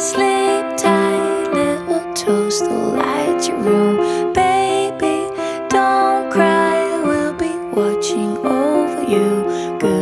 Sleep tight, little toast, the light your room. Baby, don't cry, we'll be watching over you. Good